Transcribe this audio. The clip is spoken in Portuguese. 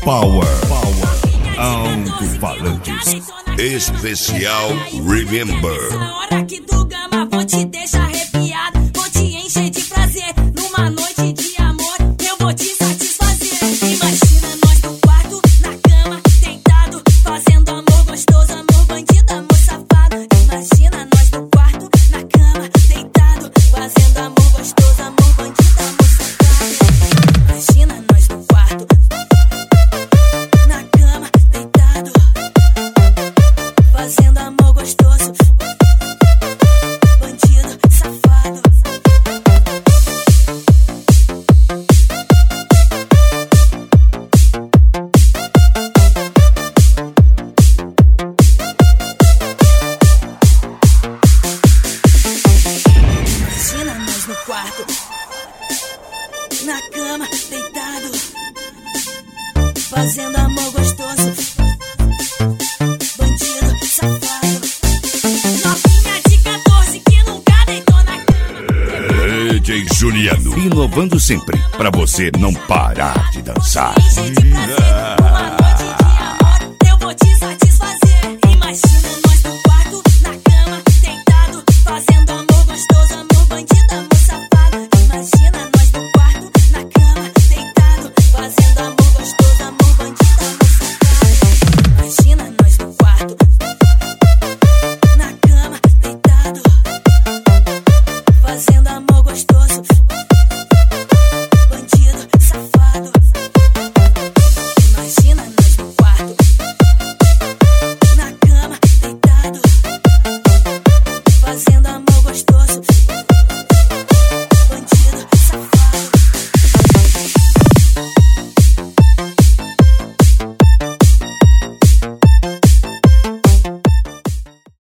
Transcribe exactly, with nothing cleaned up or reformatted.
Power, Power, alto-falantes, especial Remember. Na hora que do Gama vou te deixar arrepiado, vou te encher de prazer, numa noite de amor eu vou te satisfazer. Imagina nós no quarto, na cama, deitado, fazendo amor gostoso, amor bandido, amor safado. Imagina nós no quarto, na cama, deitado, fazendo amor gostoso, amor bandido, amor safado. Imagina nós no quarto, na cama, deitado, fazendo amor gostoso, bandido, safado. Imagina nós no quarto, na cama, deitado, fazendo amor gostoso, bandido, safado. Novinha de quatorze que nunca deitou na cama. D J Juliano, inovando sempre, pra você não parar de dançar. Encher de prazer, numa noite de amor eu vou te satisfazer. Imagina nós no quarto, na cama, deitado, fazendo amor gostoso, amor bandido, amor safado. Imagina nós no quarto, na cama, deitado, fazendo amor gostoso, amor bandido, amor safado. Imagina nós no quarto, na cama, deitado, fazendo amor gostoso.